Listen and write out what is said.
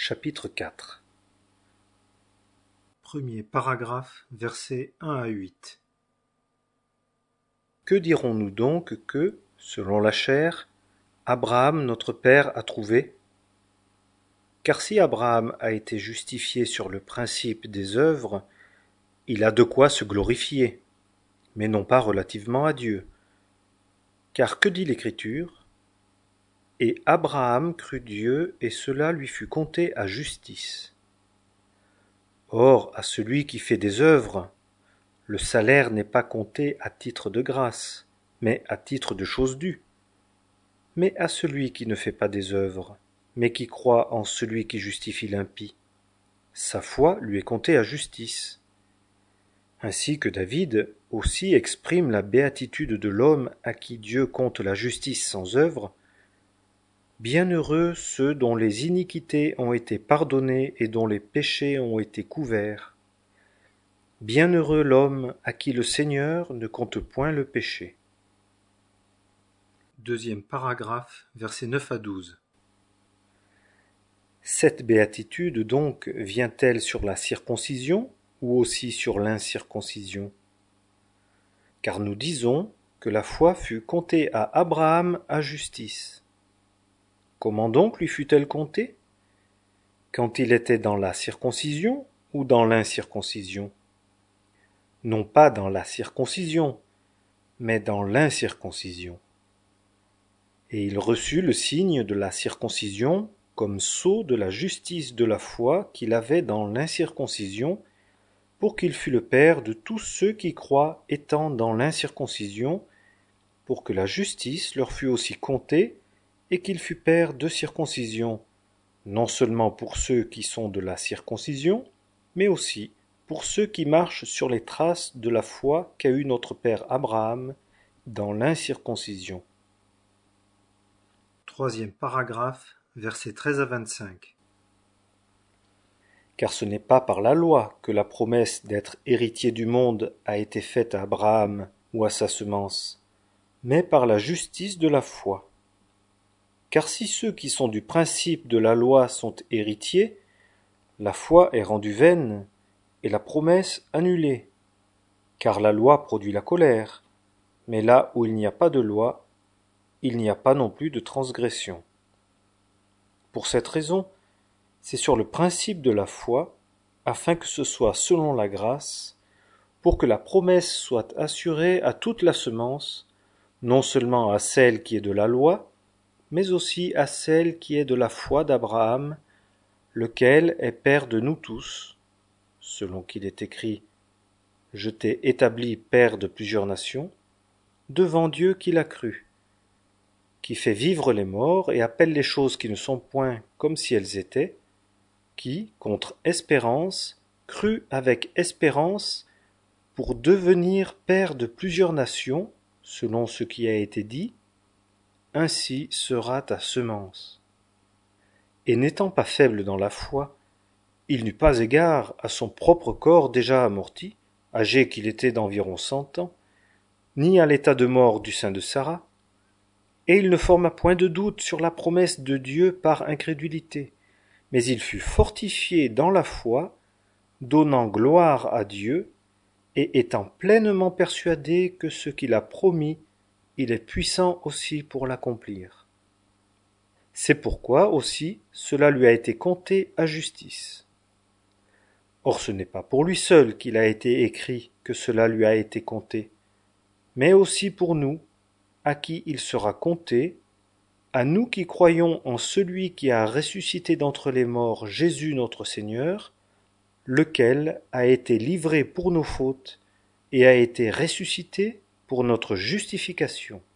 Chapitre 4. Premier paragraphe, versets 1 à 8. Que dirons-nous donc que, selon la chair, Abraham notre père a trouvé? Car si Abraham a été justifié sur le principe des œuvres, il a de quoi se glorifier, mais non pas relativement à Dieu. Car que dit l'Écriture? Et Abraham crut Dieu, et cela lui fut compté à justice. Or, à celui qui fait des œuvres, le salaire n'est pas compté à titre de grâce, mais à titre de chose due. Mais à celui qui ne fait pas des œuvres, mais qui croit en celui qui justifie l'impie, sa foi lui est comptée à justice. Ainsi que David aussi exprime la béatitude de l'homme à qui Dieu compte la justice sans œuvre. Bienheureux ceux dont les iniquités ont été pardonnées et dont les péchés ont été couverts. Bienheureux l'homme à qui le Seigneur ne compte point le péché. Deuxième paragraphe, versets 9 à 12. Cette béatitude donc vient-elle sur la circoncision ou aussi sur l'incirconcision? Car nous disons que la foi fut comptée à Abraham à justice. Comment donc lui fut-elle comptée? Quand il était dans la circoncision ou dans l'incirconcision? Non pas dans la circoncision, mais dans l'incirconcision. Et il reçut le signe de la circoncision comme sceau de la justice de la foi qu'il avait dans l'incirconcision, pour qu'il fût le père de tous ceux qui croient étant dans l'incirconcision, pour que la justice leur fût aussi comptée, et qu'il fût père de circoncision, non seulement pour ceux qui sont de la circoncision, mais aussi pour ceux qui marchent sur les traces de la foi qu'a eue notre père Abraham dans l'incirconcision. Troisième paragraphe, versets 13 à 25. Car ce n'est pas par la loi que la promesse d'être héritier du monde a été faite à Abraham ou à sa semence, mais par la justice de la foi. Car si ceux qui sont du principe de la loi sont héritiers, la foi est rendue vaine et la promesse annulée. Car la loi produit la colère, mais là où il n'y a pas de loi, il n'y a pas non plus de transgression. Pour cette raison, c'est sur le principe de la foi, afin que ce soit selon la grâce, pour que la promesse soit assurée à toute la semence, non seulement à celle qui est de la loi, mais aussi à celle qui est de la foi d'Abraham, lequel est père de nous tous, selon qu'il est écrit « Je t'ai établi père de plusieurs nations », devant Dieu qui l'a cru, qui fait vivre les morts et appelle les choses qui ne sont point comme si elles étaient, qui, contre espérance, crut avec espérance pour devenir père de plusieurs nations, selon ce qui a été dit, ainsi sera ta semence. Et n'étant pas faible dans la foi, il n'eut pas égard à son propre corps déjà amorti, âgé qu'il était d'environ 100 ans, ni à l'état de mort du sein de Sarah, et il ne forma point de doute sur la promesse de Dieu par incrédulité, mais il fut fortifié dans la foi, donnant gloire à Dieu, et étant pleinement persuadé que ce qu'il a promis, il est puissant aussi pour l'accomplir. C'est pourquoi aussi cela lui a été compté à justice. Or ce n'est pas pour lui seul qu'il a été écrit que cela lui a été compté, mais aussi pour nous, à qui il sera compté, à nous qui croyons en celui qui a ressuscité d'entre les morts Jésus notre Seigneur, lequel a été livré pour nos fautes et a été ressuscité pour notre justification.